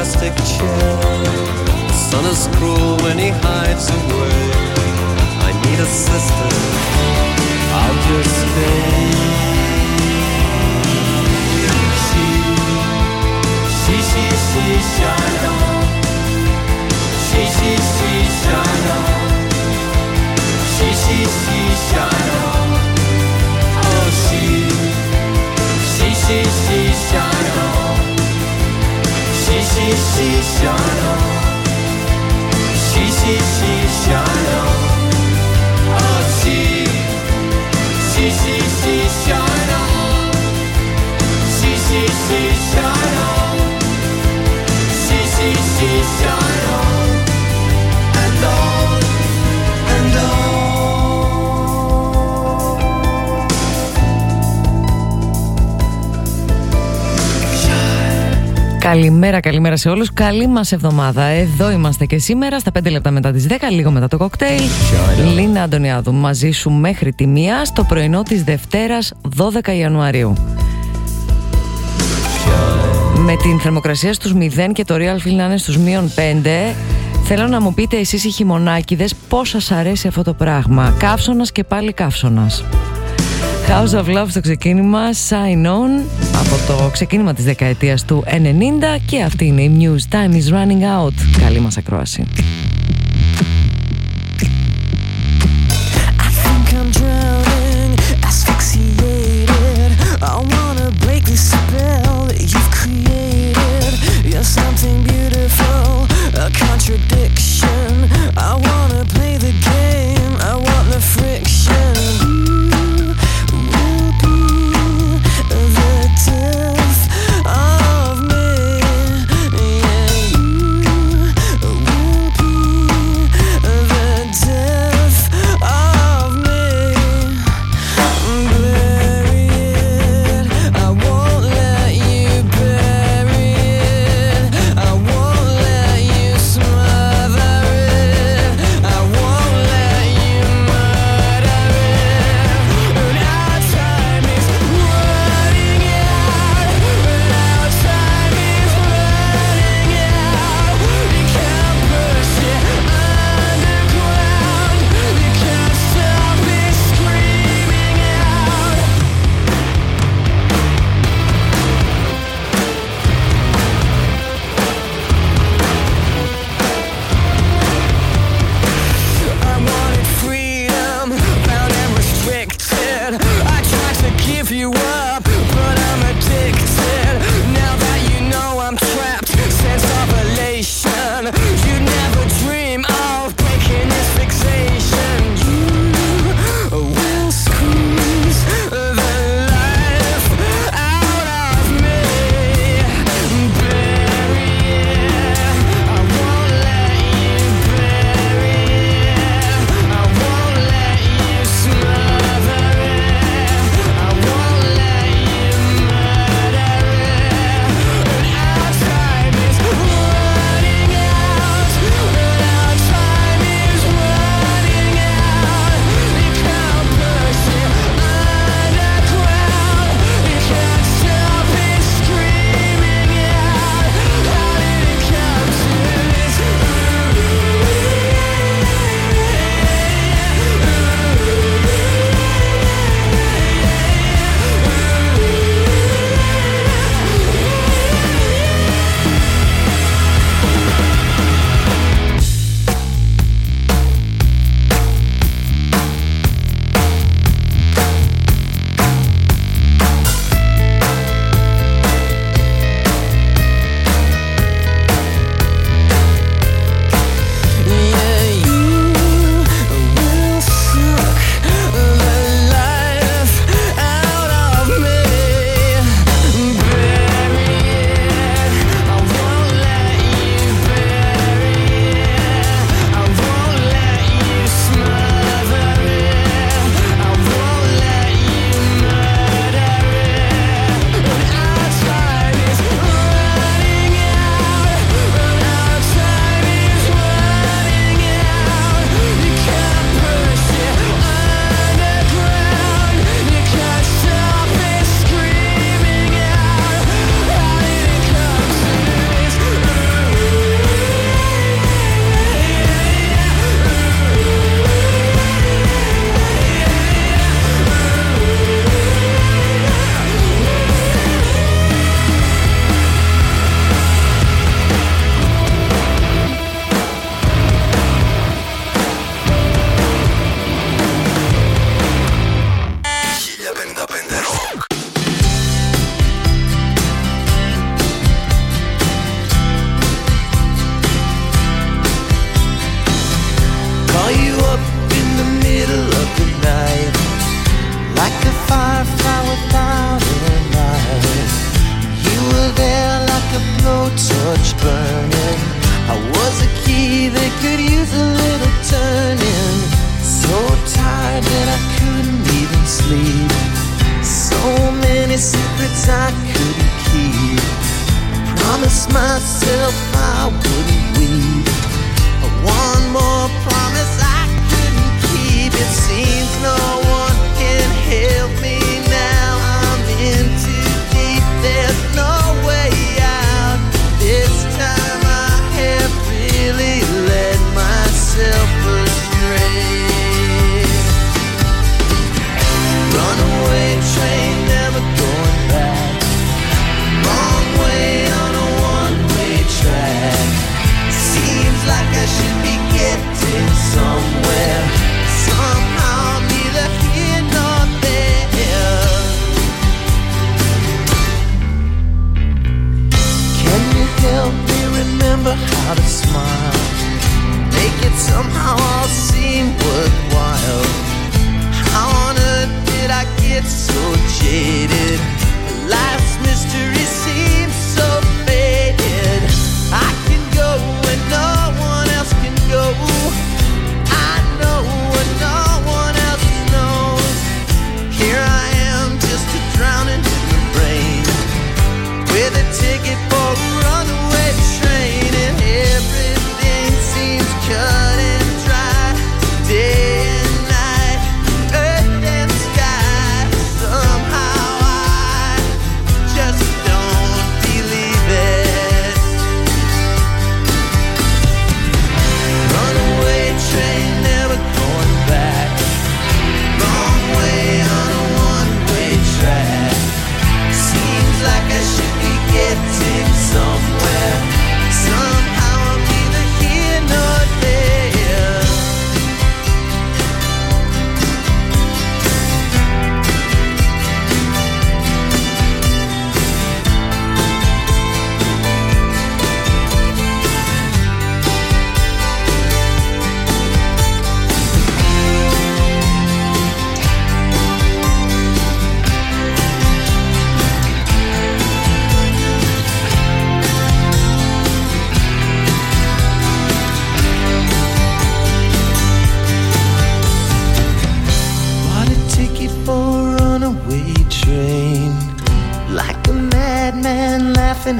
plastic chair. The sun is cruel when he hides away. I need a sister, I'll just stay. She, shalom. She, shalom. She, shalom. Oh, she, shalom. She, shalom. She, shalom. Oh, she, shalom. She, shalom. She, shalom. And on, and on. Καλημέρα σε όλους. Καλή μας εβδομάδα. Εδώ είμαστε και σήμερα στα 5 λεπτά μετά τις 10, λίγο μετά το κοκτέιλ. Λίνα Αντωνιάδου μαζί σου μέχρι τη 1 στο πρωινό της Δευτέρας 12 Ιανουαρίου. Με την θερμοκρασία στους 0 και το real feel να είναι στους -5, θέλω να μου πείτε εσείς οι χειμωνάκηδες πώς σας αρέσει αυτό το πράγμα. Καύσωνας και πάλι καύσωνας. House of Love στο ξεκίνημα, Sign On από το ξεκίνημα της δεκαετίας του 90 και αυτή είναι η News Time is Running Out. Καλή μας ακρόαση. Something beautiful, a contradiction. I wanna play the game, I want the friction. You will be the death of me. Yeah, you will be the death of me. Bury it, I won't let you bury it. I won't let you smother it.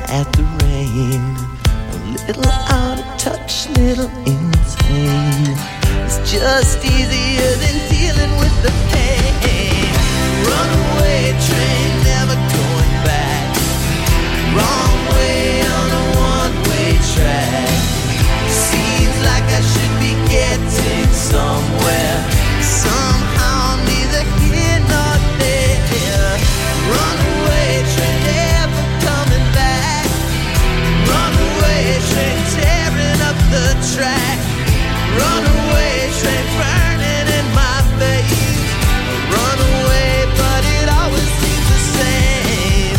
at the rain. A little out of touch, little insane. It's just easier than dealing with the pain. Runaway train, never going back. Wrong way on a one-way track. Seems like I should be getting somewhere. Somehow neither here nor there. Runaway train, never coming back. Runaway train, tearing up the track. Runaway train, burning in my face. Runaway, but it always seems the same.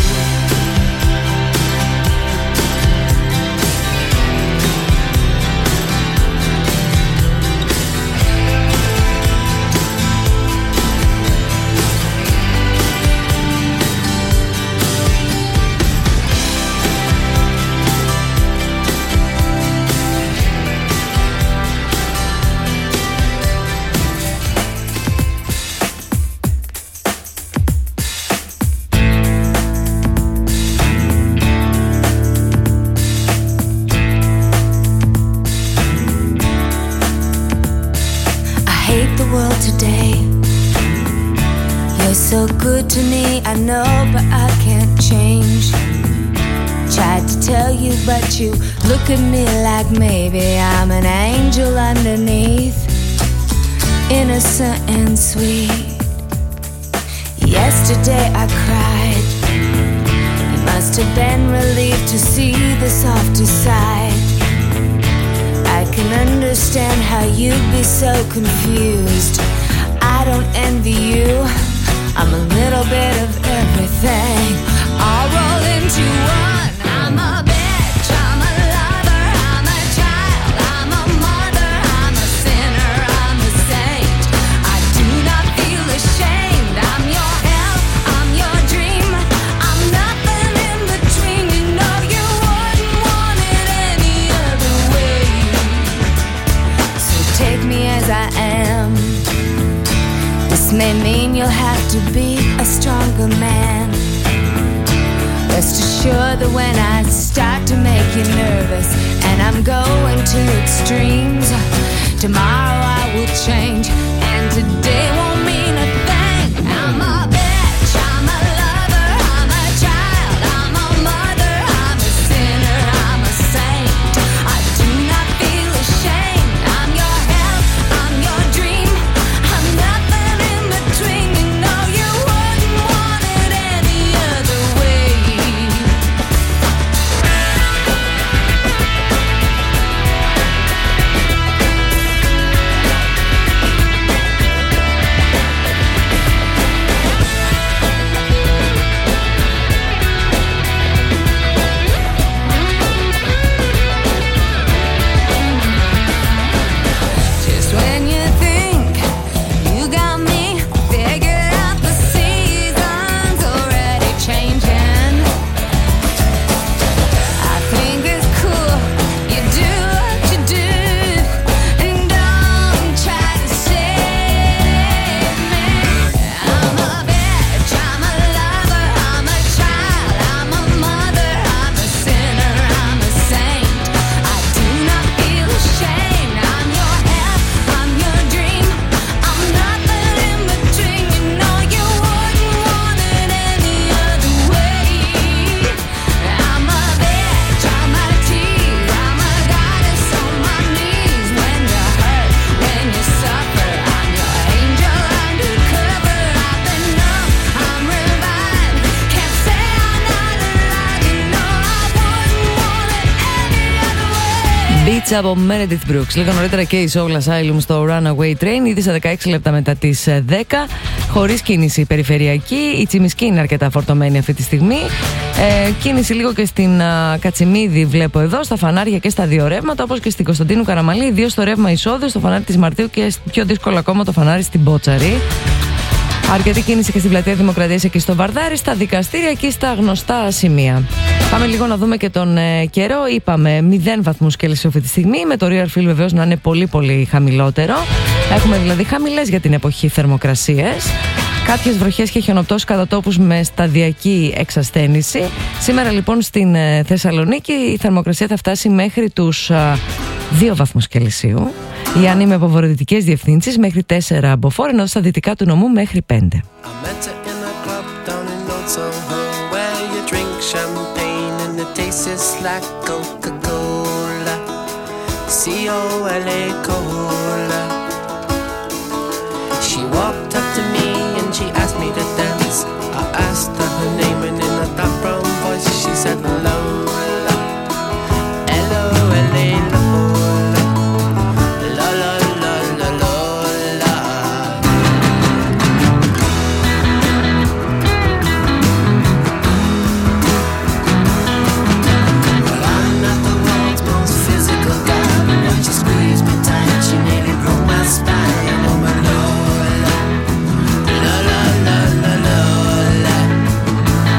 Today, you're so good to me, I know, but I can't change. Tried to tell you, but you look at me like maybe I'm an angel underneath, innocent and sweet. Yesterday I cried. You must have been relieved to see the softer side. I can understand how you'd be so confused. I don't envy you. I'm a little bit of everything, all rolled into one. I'm a bitch, I'm a lover, I'm a child, I'm a mother, I'm a sinner, I'm a saint. I do not feel ashamed. I'm your hell, I'm your dream. I'm nothing in between. You know you wouldn't want it any other way. So take me as I am. This may mean you'll have to be a stronger man. Rest assured that when I start to make you nervous and I'm going to extremes, tomorrow I will change and today won't mean a thing. I'm a bitch, I'm a lover, I'm a child, I'm a mother, I'm a sinner, I'm a saint. I do not feel ashamed. I'm your hell, I'm your dream. I'm nothing in between. You know you wouldn't want it any other way. Just when you think you got me figured out, the season's already changing. I think it's cool you do what you do, and don't try to save me. I'm a bitch, I'm a lover, I'm a child, I'm a mother, I'm a sinner, I'm a saint. I do not feel ashamed. I'm your hell, I'm your dream. I'm nothing in between. You know you wouldn't want it any other way. I'm a bitch, I'm a tease, I'm a goddess on my knees. When you hurt, when you suffer, I'm your angel undercover. I've been numb, I'm revived. Can't say I'm not alive. You know I wouldn't want it any other way. Beats από Meredith Brooks. Λίγο νωρίτερα και η Soul Asylum στο Runaway Train. Ήδη στα 16 λεπτά μετά τις 10. Χωρίς κίνηση περιφερειακή. Η Τσιμισκή είναι αρκετά φορτωμένη αυτή τη στιγμή. Κίνηση λίγο και στην Κατσιμίδη βλέπω εδώ. Στα φανάρια και στα δύο ρεύματα. Όπως και στην Κωνσταντίνου Καραμαλή. Ιδίως στο ρεύμα εισόδου, στο φανάρι της Μαρτίου και πιο δύσκολο ακόμα το φανάρι στην Μπότσαρη. Αρκετή κίνηση και στην πλατεία Δημοκρατίας εκεί στο Βαρδάρι, στα δικαστήρια και στα γνωστά σημεία. Πάμε λίγο να δούμε και τον καιρό. Είπαμε 0 βαθμούς Κέλσιους αυτή τη στιγμή, με το Real Feel βεβαίως να είναι πολύ πολύ χαμηλότερο. Έχουμε δηλαδή χαμηλές για την εποχή θερμοκρασίες. Κάποιες βροχές και χιονοπτώσεις κατά τόπους με σταδιακή εξασθένηση. Σήμερα λοιπόν στην Θεσσαλονίκη η θερμοκρασία θα φτάσει μέχρι τους 2 βαθμούς Κελσίου. Η Άννη με αποβορεικτικές διευθύνσεις μέχρι 4 μποφόρ, ενώ στα δυτικά του νομού μέχρι 5. She walked up to me and she asked me to dance. I asked her her name and in a dark brown voice she said Lola, L-O-L-A, Lola, la la la la Lola. Well, I'm not the world's most physical guy, but when she squeezed me tight she nearly broke my spine. Oh my Lola, la la la la Lola.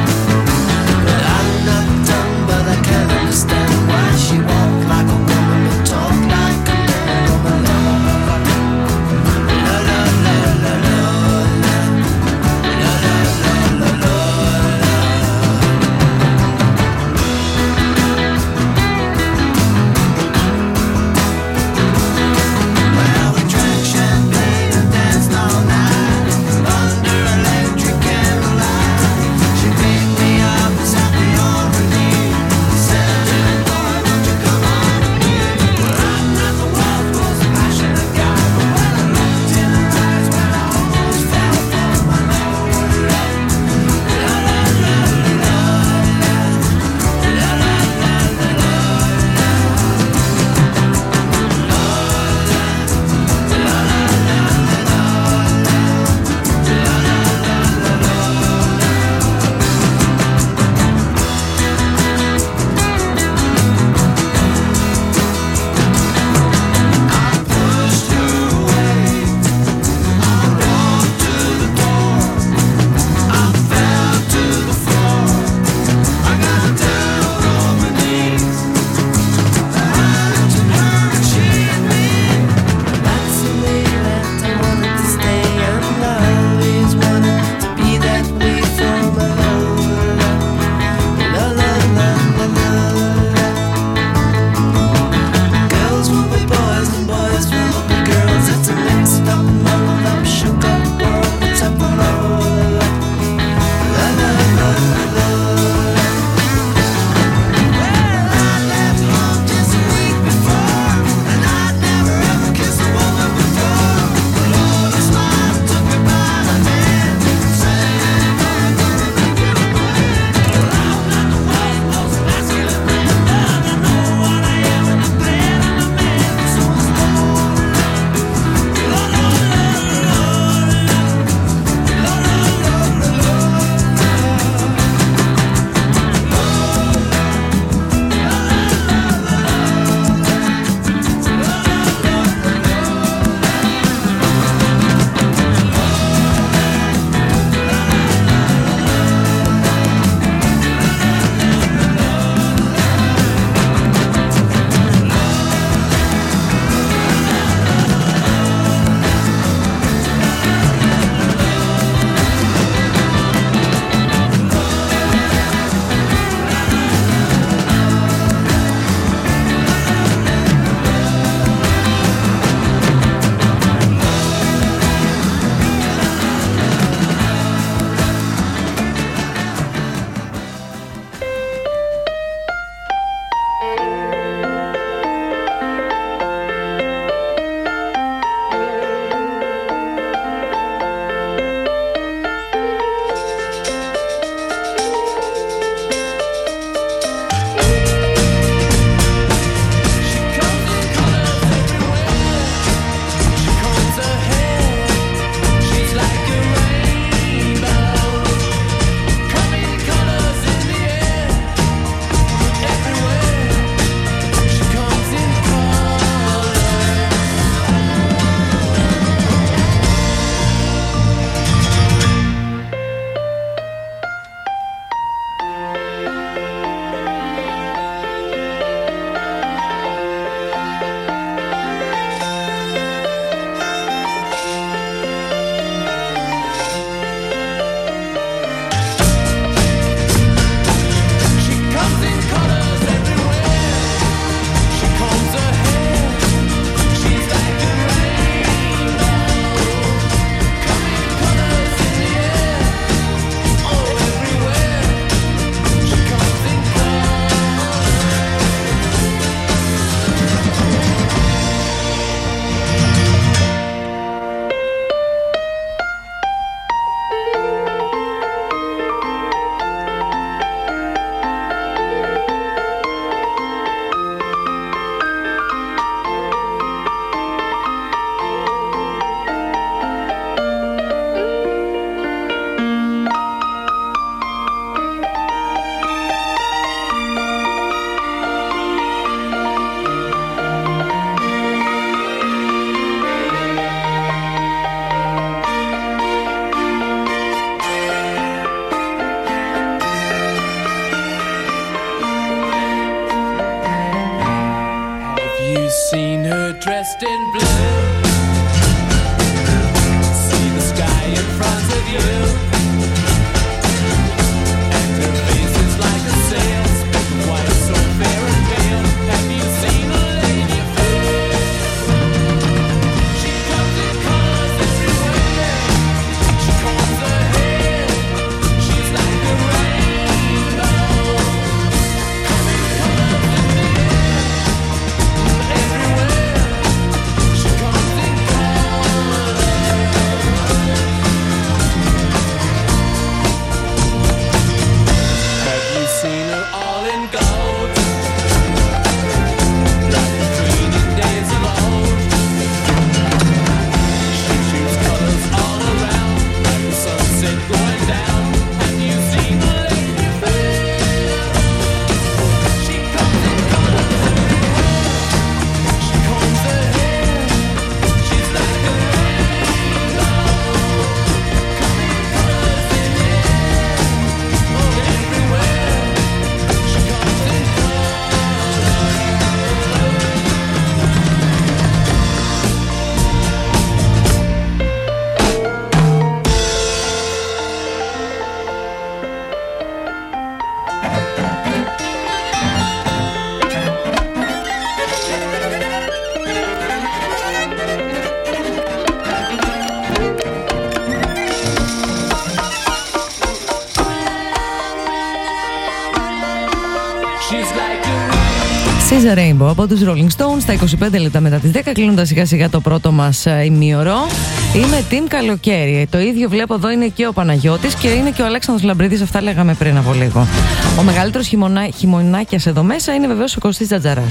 She's a Rainbow από τους Rolling Stones στα 25 λεπτά μετά τις 10, κλείνοντας σιγά σιγά το πρώτο μας ημίωρο. Είμαι team καλοκαίρι. Το ίδιο βλέπω εδώ είναι και ο Παναγιώτης και είναι και ο Αλέξανδρος Λαμπρίδης. Αυτά λέγαμε πριν από λίγο. Ο μεγαλύτερος χειμωνάκιας εδώ μέσα είναι βεβαίως ο Κωστής Τζατζαράς.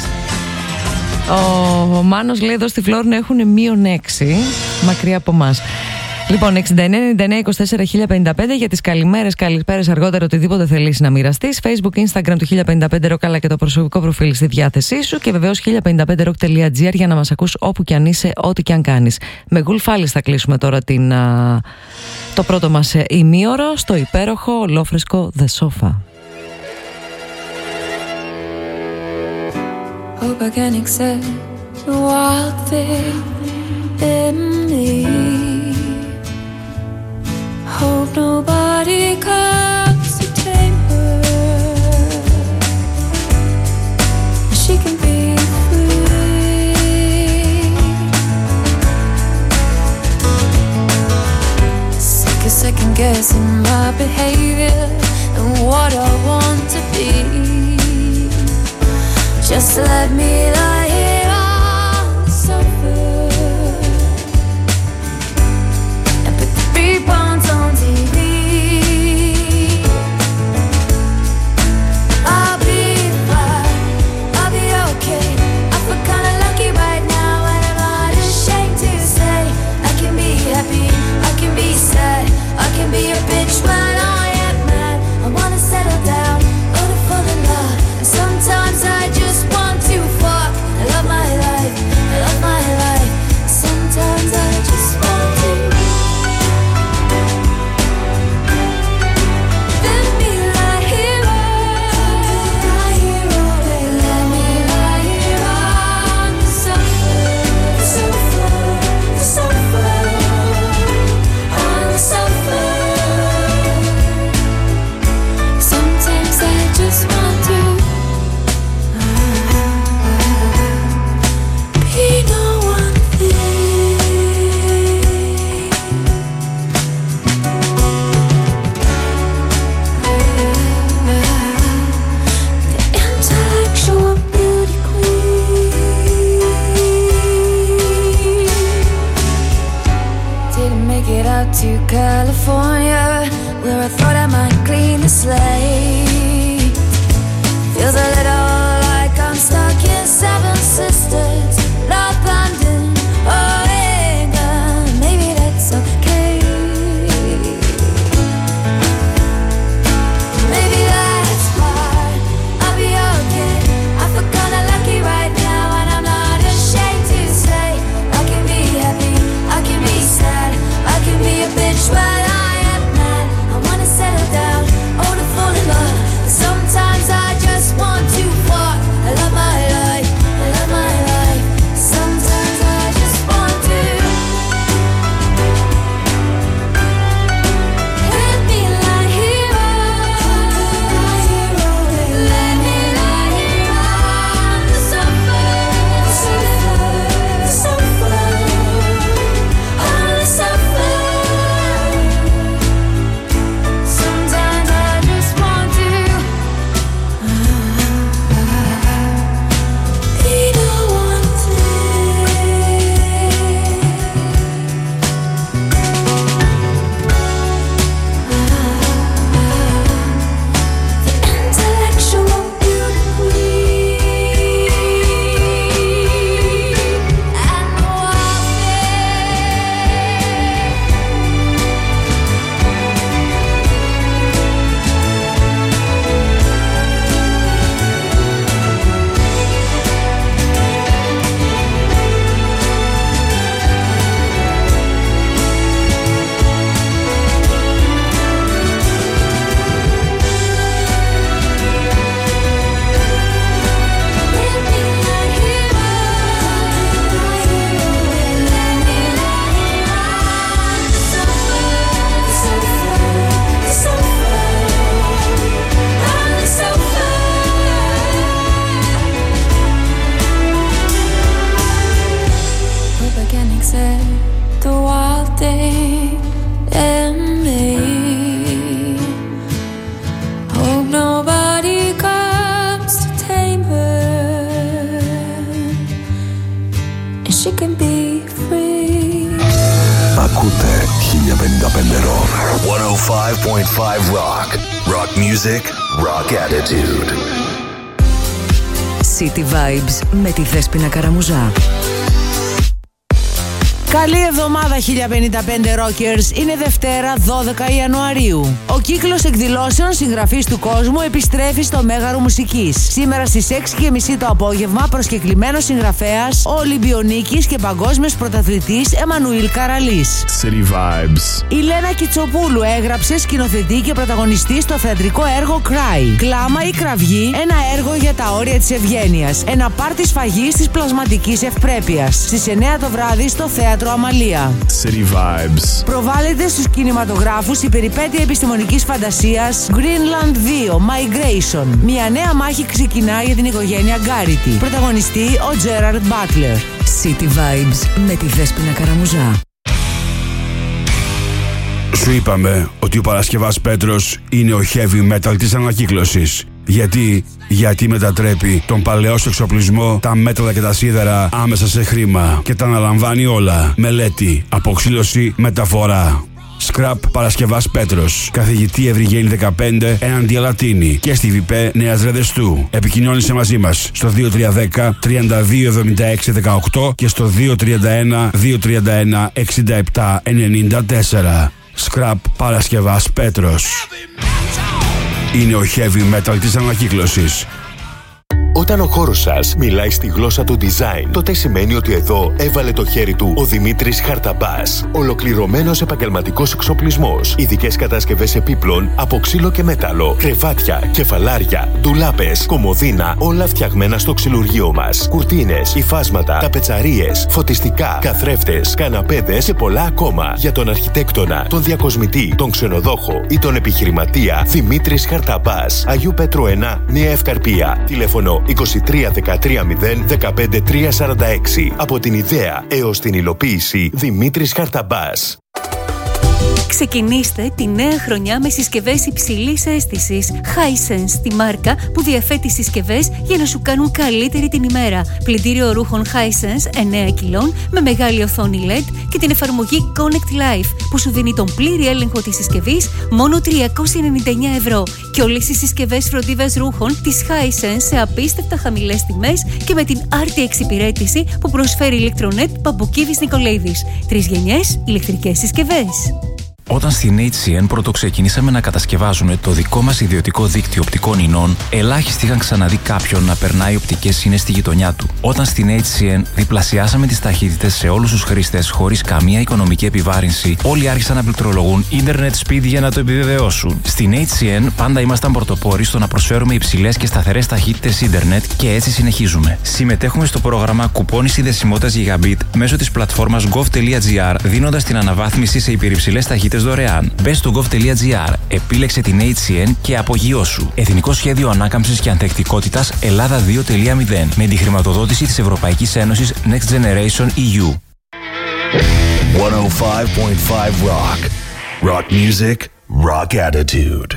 Ο Μάνος λέει εδώ στη Φλόρνα έχουν -6 μακριά από εμάς. Λοιπόν, 69-99-24-1055 για τις καλημέρες, καλησπέρες, αργότερα οτιδήποτε θελήσει να μοιραστείς. Facebook, Instagram του 1055 Rock, αλλά και το προσωπικό προφίλ στη διάθεσή σου. Και βεβαίως 1055rock.gr για να μας ακούς όπου κι αν είσαι, ό,τι κι αν κάνεις. Με Γουλφάλης θα κλείσουμε τώρα το πρώτο μας ημίωρο στο υπέροχο ολόφρεσκο The Sofa. Hope I can accept the wild thing in me. Hope nobody comes to tame her. She can be free. Sick of second guessing my behavior and what I want to be. Just let me lie here on the sofa and put the reruns on TV. I'll be fine, I'll be okay. I feel kinda lucky right now and I'm not ashamed to say I can be happy, I can be sad, I can be a bitch when I am mad. I wanna settle down, only fall in love. And sometimes I just want to fuck. I love my life, I love my life. Sometimes I just want to. Let me lie here all day. Let me lie here on the sofa, the sofa, the sofa, on the sofa. Sometimes I just want to. Be no one thing. The intellectual beauty queen. Didn't make it out to California, where I thought I might clean the slate. Feels a little like I'm stuck in Seven Sisters, North London, Oregon. Maybe that's okay. Maybe that's fine. I'll be okay. I feel kinda lucky right now, and I'm not ashamed to say I can be happy, I can be sad, I can be a bitch when I am mad. I wanna settle down, oh to fall in love. Sometimes I just want to fuck. I love my life, I love my life. be free. Ακούτε 1055 Rock. 105.5 Rock. Rock music, rock attitude. City Vibes με τη Δέσποινα Καραμουζά. Καλή εβδομάδα 1055 Rockers, είναι Δευτέρα 12 Ιανουαρίου. Ο κύκλος εκδηλώσεων συγγραφής του κόσμου επιστρέφει στο Μέγαρο Μουσικής. Σήμερα στις 6:30 το απόγευμα προσκεκλημένος συγγραφέας, ο Ολυμπιονίκης και παγκόσμιος πρωταθλητής Εμμανουήλ Καραλής. City Vibes. Η Λένα Κιτσοπούλου έγραψε, σκηνοθετεί και πρωταγωνιστή στο θεατρικό έργο Cry. Κλάμα ή κραυγή, ένα έργο για τα όρια της ευγένειας. Ένα πάρτι σφαγής της πλασματικής ευπρέπειας. Στις 9 το βράδυ στο θέατρο Αμαλία. City Vibes. Προβάλλεται στους κινηματογράφους η περιπέτεια επιστημονικής φαντασίας Greenland 2 Migration. Μια νέα μάχη ξεκινά για την οικογένεια Γκάριτι. Πρωταγωνιστή ο Gerard Butler. City Vibes με τη Δέσποινα Καραμουζά. Σου είπαμε ότι ο Παρασκευάς Πέτρος είναι ο heavy metal της ανακύκλωσης. Γιατί μετατρέπει τον παλαιό σου εξοπλισμό, τα μέταλλα και τα σίδερα άμεσα σε χρήμα και τα αναλαμβάνει όλα. Μελέτη, αποξήλωση, μεταφορά. Scrap Παρασκευάς Πέτρος. Καθηγητή Ευρυγένη 15 έναντι Αλατίνη και στη ΒΠ Νέας Ρεδεστού. Επικοινώνησε μαζί μας στο 2310 3276 18 και στο 231 231 67 94. Scrap Παρασκευάς Πέτρος. Είναι ο heavy metal της ανακύκλωσης. Όταν ο χώρος σας μιλάει στη γλώσσα του design, τότε σημαίνει ότι εδώ έβαλε το χέρι του ο Δημήτρης Χαρταμπάς. Ολοκληρωμένος επαγγελματικός εξοπλισμός, ειδικές κατασκευές επίπλων από ξύλο και μέταλλο, κρεβάτια, κεφαλάρια, ντουλάπες, κομοδίνα, όλα φτιαγμένα στο ξυλουργείο μας. Κουρτίνες, υφάσματα, ταπετσαρίες, φωτιστικά, καθρέφτες, καναπέδες και πολλά ακόμα. Για τον αρχιτέκτονα, τον διακοσμητή, τον ξενοδόχο ή τον επιχειρηματία, Δημήτρης Χαρταμπάς. Αγίου Πέτρου 1, Νέα Ευκαρπία. Τηλέφωνο 23 13 0 15 346. Από την ιδέα έως την υλοποίηση, Δημήτρης Χαρταμπάς. Ξεκινήστε τη νέα χρονιά με συσκευές υψηλής αίσθησης Hisense, τη μάρκα που διαθέτει συσκευές για να σου κάνουν καλύτερη την ημέρα. Πλυντήριο ρούχων Hisense 9 κιλών με μεγάλη οθόνη LED και την εφαρμογή Connect Life που σου δίνει τον πλήρη έλεγχο της συσκευής μόνο 399 ευρώ. Και όλες οι συσκευές φροντίδας ρούχων της Hisense σε απίστευτα χαμηλές τιμές και με την άρτια εξυπηρέτηση που προσφέρει Electronet Παμποκίδης Νικολαίδης. 3 γενιές ηλεκτρικές συσκευές. Όταν στην HCN πρωτοξεκινήσαμε να κατασκευάζουμε το δικό μας ιδιωτικό δίκτυο οπτικών ινών, ελάχιστοι είχαν ξαναδεί κάποιον να περνάει οπτικές ίνες στη γειτονιά του. Όταν στην HCN διπλασιάσαμε τις ταχύτητες σε όλους τους χρήστες χωρίς καμία οικονομική επιβάρυνση, όλοι άρχισαν να πληκτρολογούν ίντερνετ speed για να το επιβεβαιώσουν. Στην HCN πάντα ήμασταν πρωτοπόροι στο να προσφέρουμε υψηλές και σταθερές ταχύτητες ίντερνετ και έτσι συνεχίζουμε. Συμμετέχουμε στο πρόγραμμα κουπόνι συνδεσιμότητας Gigabit μέσω της πλατφόρμας gov.gr, δίνοντας την αναβάθμιση σε υπερυψηλές ταχύτητες δωρεάν. Μπες στο gov.gr, επίλεξε την HCN και απογειώσου. Εθνικό Σχέδιο Ανάκαμψης και Ανθεκτικότητας Ελλάδα 2.0 με τη χρηματοδότηση της Ευρωπαϊκής Ένωσης Next Generation EU. 105.5 Rock. Rock music, rock attitude.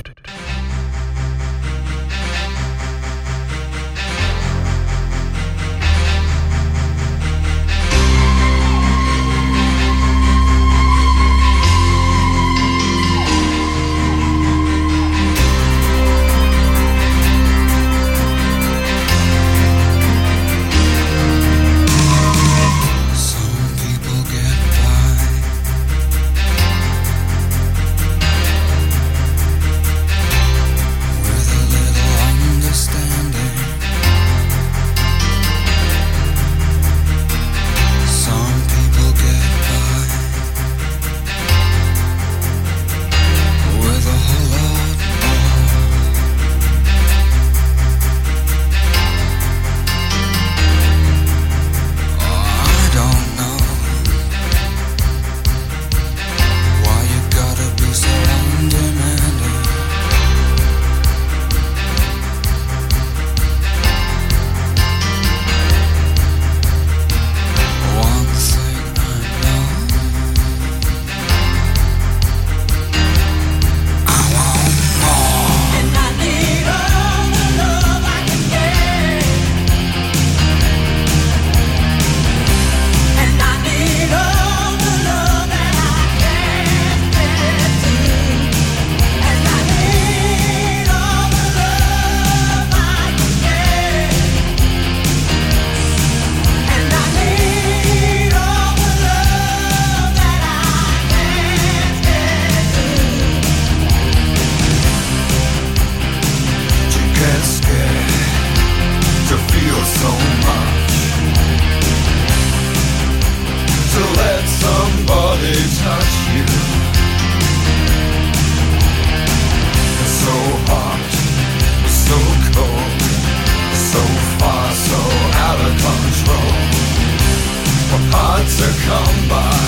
hard to come by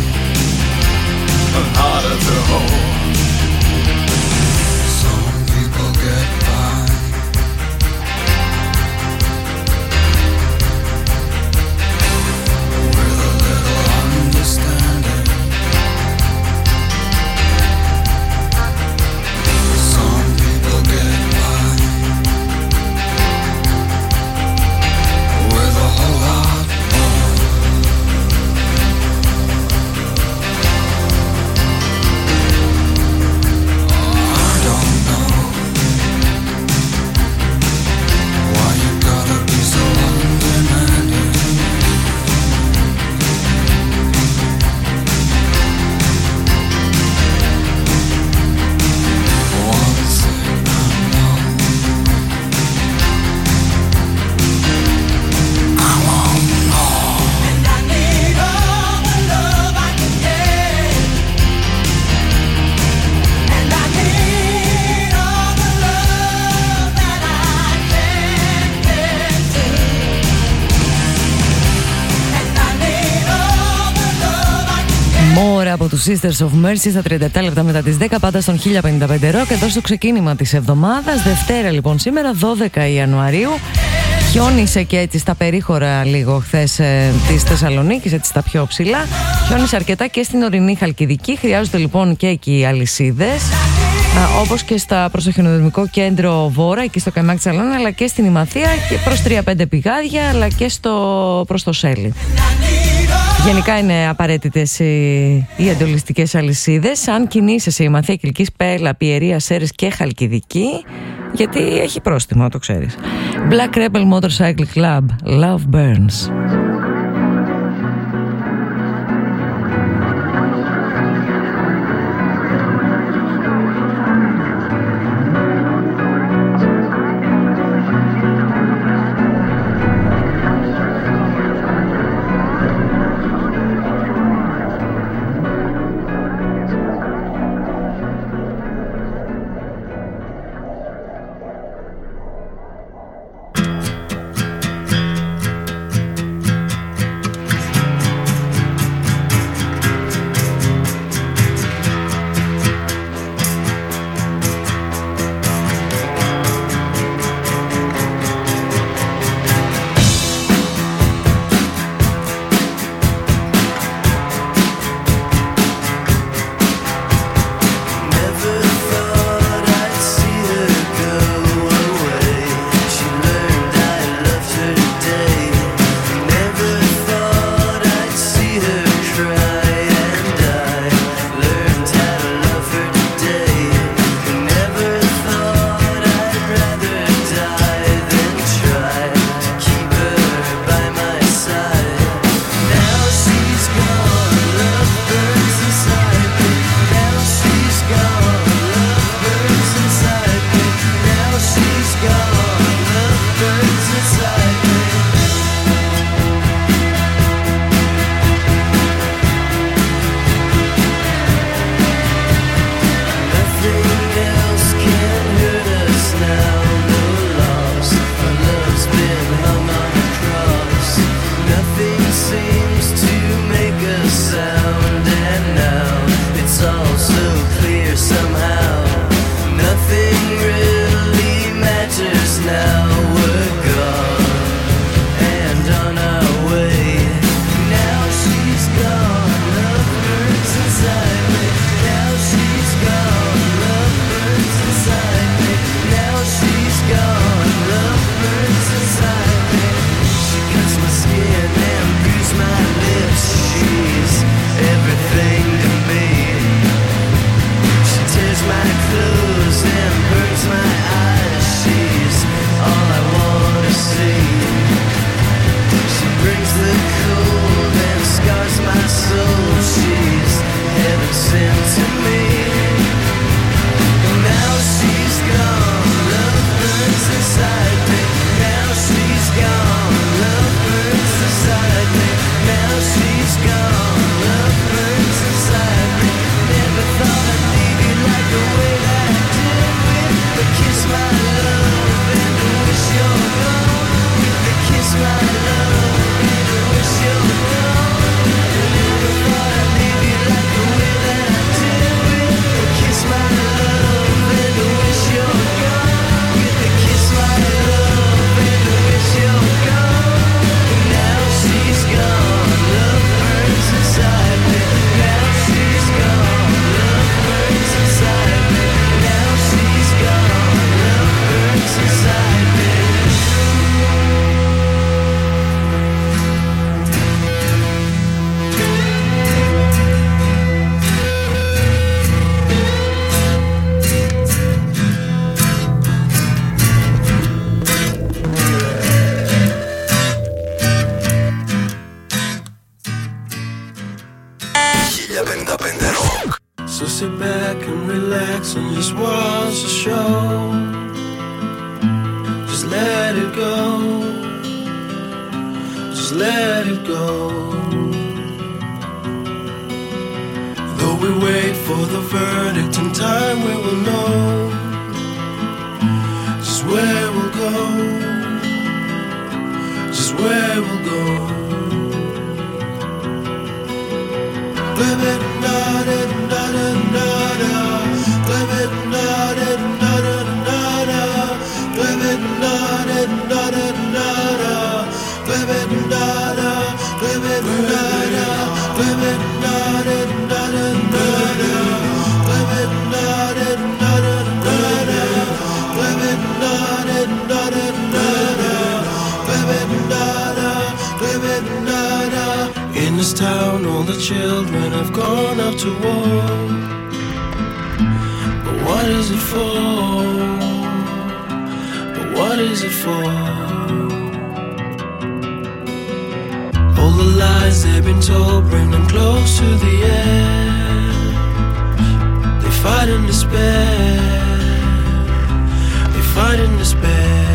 and harder to hold. Some people get by with a little understanding. Some people get by with a whole lot more. I don't know why you gotta be so undemanding. One thing I know, I want more. And I need all the love I can get. And I need all the love that I can get to. And I need all the love I can get. More από τους Sisters of Mercy στα 37 λεπτά μετά τις 10, πάντα στον 1055 Rock, εδώ στο ξεκίνημα της εβδομάδας. Δευτέρα λοιπόν σήμερα, 12 Ιανουαρίου. Χιόνισε και έτσι στα περίχωρα λίγο χθες της Θεσσαλονίκης, έτσι στα πιο ψηλά. Χιόνισε αρκετά και στην ορεινή Χαλκιδική. Χρειάζονται λοιπόν και εκεί αλυσίδες, όπως και στα προσοχιονοδομικό κέντρο Βόρα, εκεί στο Καϊμάκι της Σαλώνα, αλλά και στην Ημαθία και προς 3-5 πηγάδια, αλλά και προς το Σέλι. Γενικά είναι απαραίτητες οι εντολιστικές αλυσίδες. Αν κινείσαι σε Ημαθία, Κιλκής, Πέλα, Πιερία, Σέρρες και Χαλκιδική, γιατί έχει πρόστιμο, το ξέρεις. Black Rebel Motorcycle Club, Love Burns. Rock. So sit back and relax and just watch the show. Just let it go. Just let it go. Though we wait for the verdict, in time we will know just where we'll go. Just where we'll go. Baby, nada, nada, nada. Baby, nada, nada, nada. Baby, nada, nada, nada. Baby, nada, baby, nada. Baby, nada, nada, nada. Baby, nada, nada, nada. Baby, nada, nada, nada. Baby, nada, baby, nada. In this town, all the children have gone up to war. But what is it for? But what is it for? All the lies they've been told bring them close to the edge. They fight in despair. They fight in despair.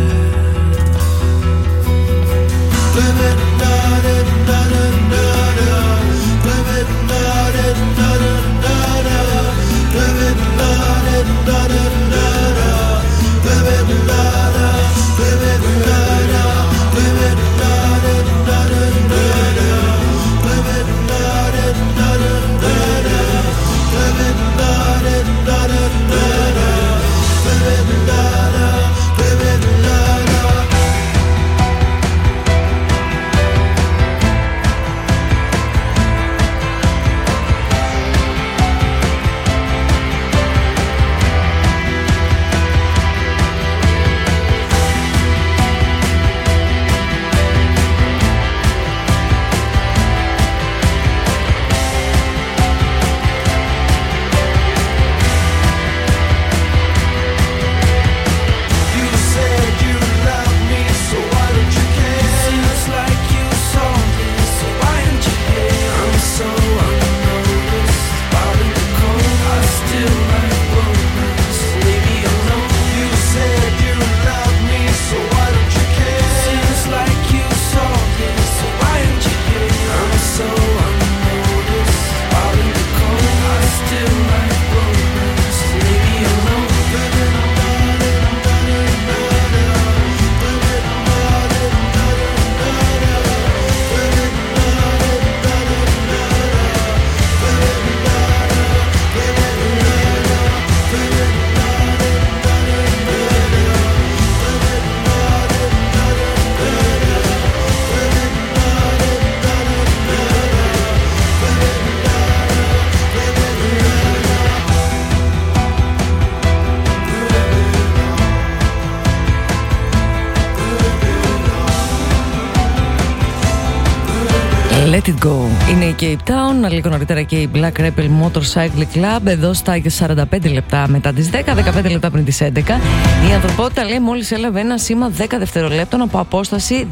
Baby, nada, nada, nada. Baby, nada, nada, nada. Baby, nada, nada, nada. Baby, nada, baby, nada. Baby, nada, nada, nada. Baby, nada, nada, nada. Baby, nada, nada, nada. Baby, nada, baby, nada. Let it go. Είναι η Cape Town, λίγο νωρίτερα και η Black Rebel Motorcycle Club. Εδώ στα 45 λεπτά μετά τις 10, 15 λεπτά πριν τις 11. Η ανθρωπότητα, λέει, μόλις έλαβε ένα σήμα 10 δευτερολέπτων από απόσταση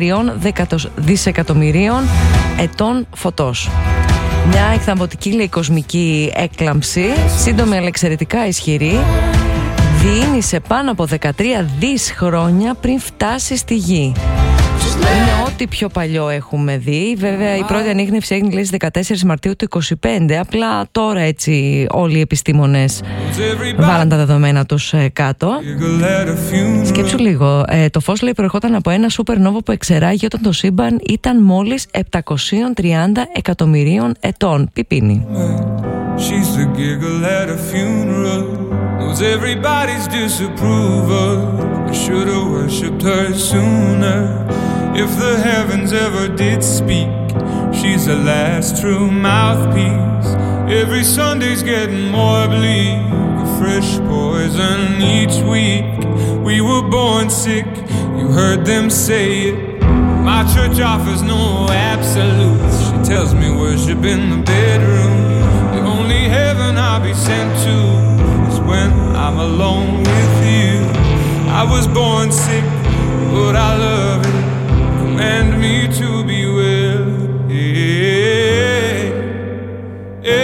13 δισεκατομμυρίων ετών φωτός. Μια εκθαμβωτική, λέει, κοσμική έκλαμψη, σύντομη αλλά εξαιρετικά ισχυρή, διήνυσε πάνω από 13 δις χρόνια πριν φτάσει στη Γη. Είναι ό,τι πιο παλιό έχουμε δει. Βέβαια η πρώτη ανίχνευση έγινε, λέει, στις 14 Μαρτίου του 25. Απλά τώρα έτσι όλοι οι επιστήμονες βάλαν τα δεδομένα τους κάτω. Σκέψου λίγο. Το φως, λέει, προερχόταν από ένα supernova που εξεράγει όταν το σύμπαν ήταν μόλις 730 εκατομμυρίων ετών. Πιπίνι. She's the giggle at a funeral, knows everybody's disapproval. I should have worshipped her sooner. If the heavens ever did speak, she's the last true mouthpiece. Every Sunday's getting more bleak, a fresh poison each week. We were born sick, you heard them say it. My church offers no absolutes. She tells me worship in the bedroom. The only heaven I'll be sent to is when I'm alone with you. I was born sick, but I love it. Command me to be well. Yeah. Yeah.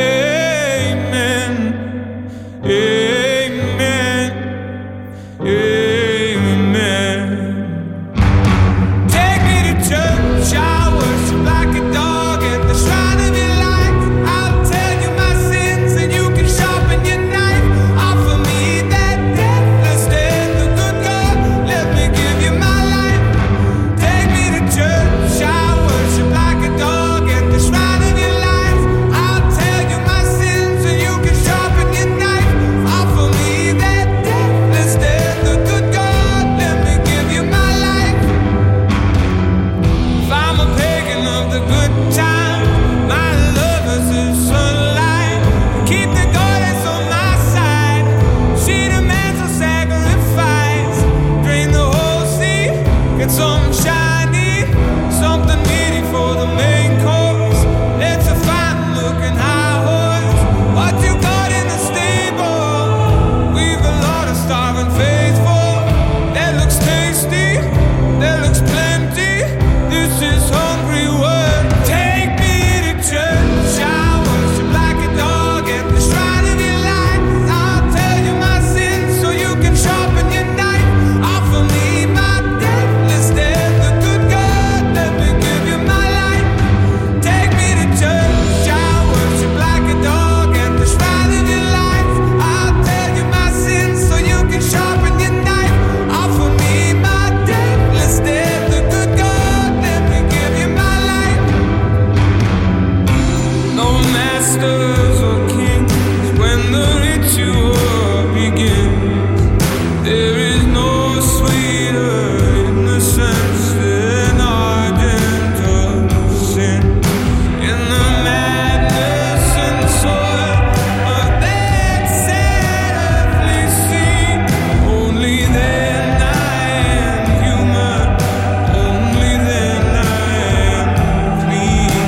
masters or kings, when the ritual begins, there is no sweeter innocence than our gentle sin. In the madness and soil of that sad earthly scene, only then I am human, only then I am clean.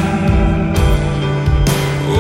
Oh,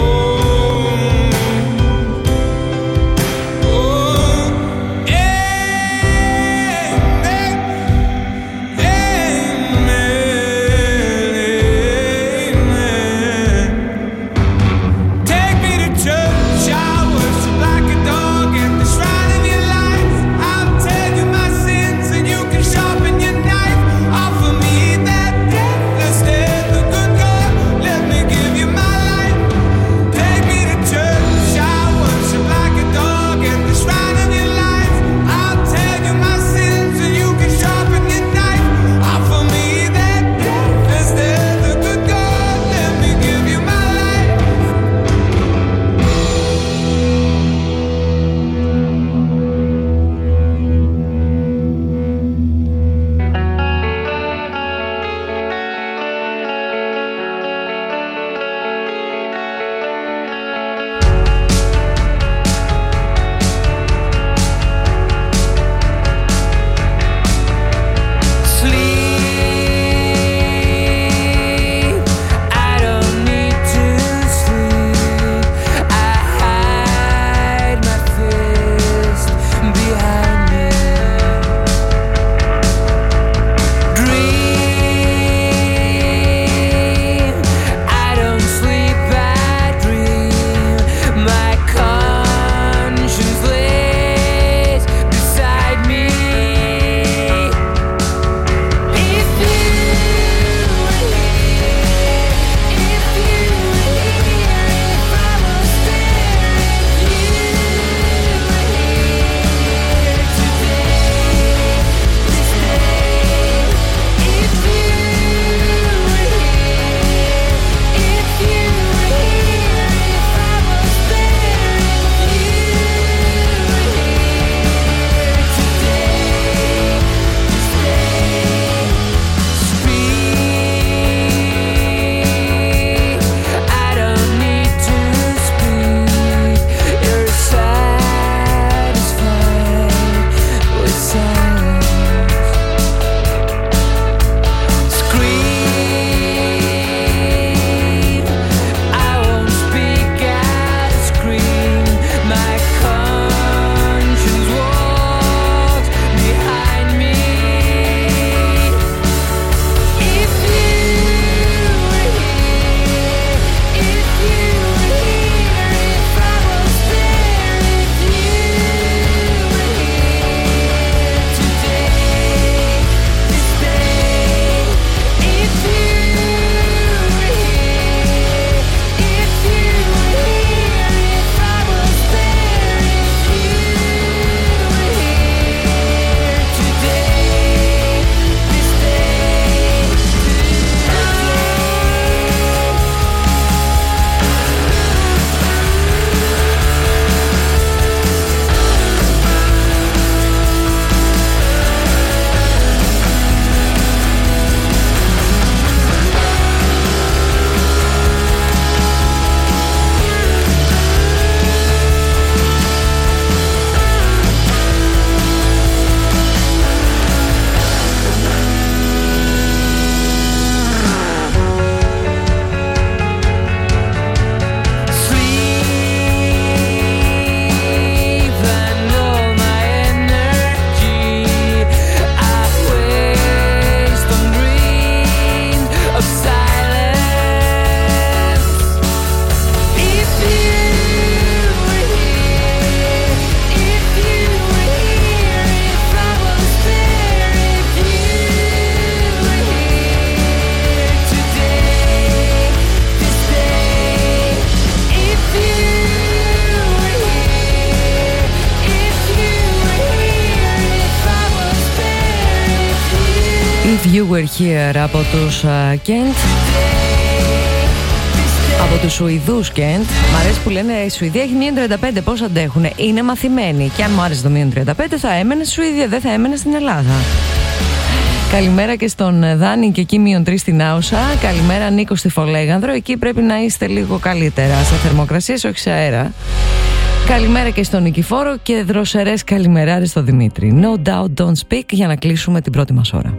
You Were Here από τους Kent. Από τους Σουηδούς, Κεντ. Μ' αρέσει που λένε η Σουηδία έχει μείον 35. Πώς αντέχουνε? Είναι μαθημένοι. Και αν μου άρεσε το μείον 35, θα έμενε στη Σουηδία, δεν θα έμενε στην Ελλάδα. Καλημέρα και στον Δάνη και εκεί μείον 3 στην Άουσα. Καλημέρα Νίκο στη Φολέγανδρο. Εκεί πρέπει να είστε λίγο καλύτερα σε θερμοκρασίες, όχι σε αέρα. Καλημέρα και στον Νικηφόρο και δροσερές καλημεράρες στο Δημήτρη. No doubt, don't speak, για να κλείσουμε την πρώτη μας ώρα.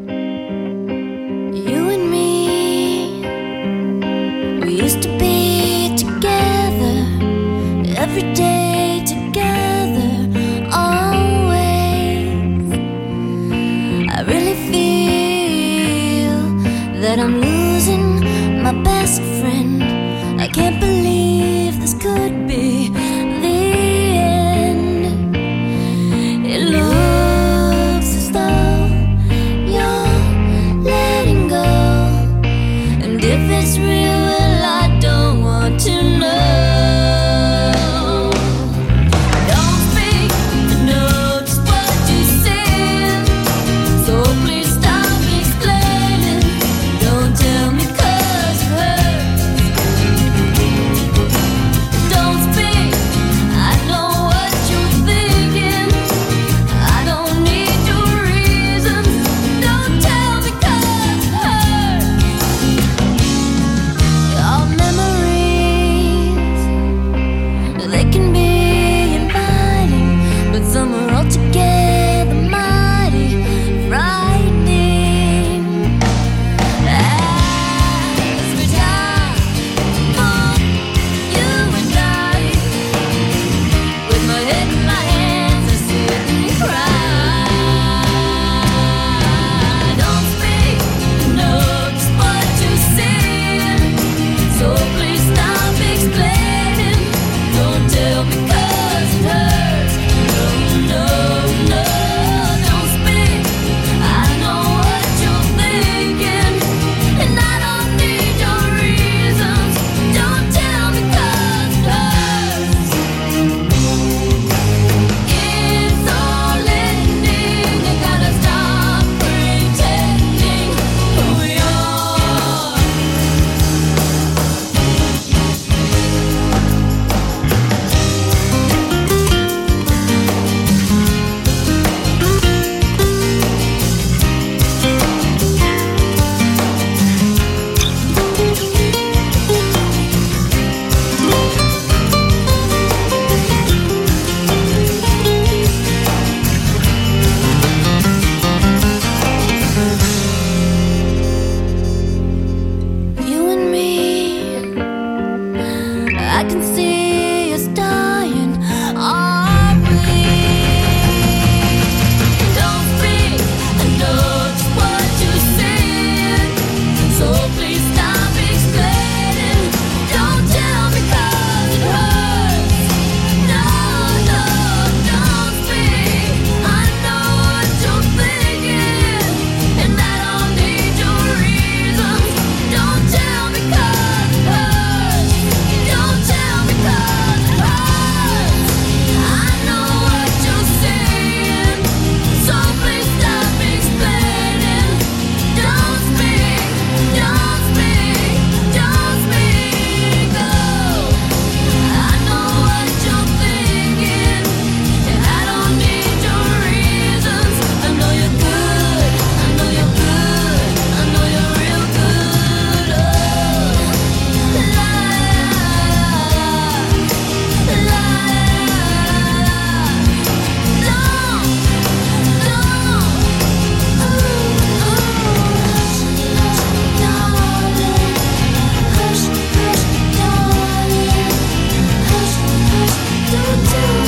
You and me, we used to be together, every day together, always. I really feel that I'm losing my best friend. I can't believe this could be the end. It looks as though you're letting go, and if it's real, well, I don't want to know. Don't speak, I know just what you said, so please stop explaining. Don't tell me 'cause it hurts. Don't speak, I know what you're thinking. I don't need your reasons. Don't tell me 'cause it hurts. Our memories, they can be inviting, but some are altogether mighty frightening. As we die for you and I, with my head in my hands, I sit and cry. Don't speak, I know just what you said, so please stop explaining. Don't tell me 'cause it hurts. No, no, no, don't speak. I know what you're thinking, and I don't need your reasons. Don't tell me 'cause it hurts. It's all ending. You gotta stop pretending who you are. You and me, I can see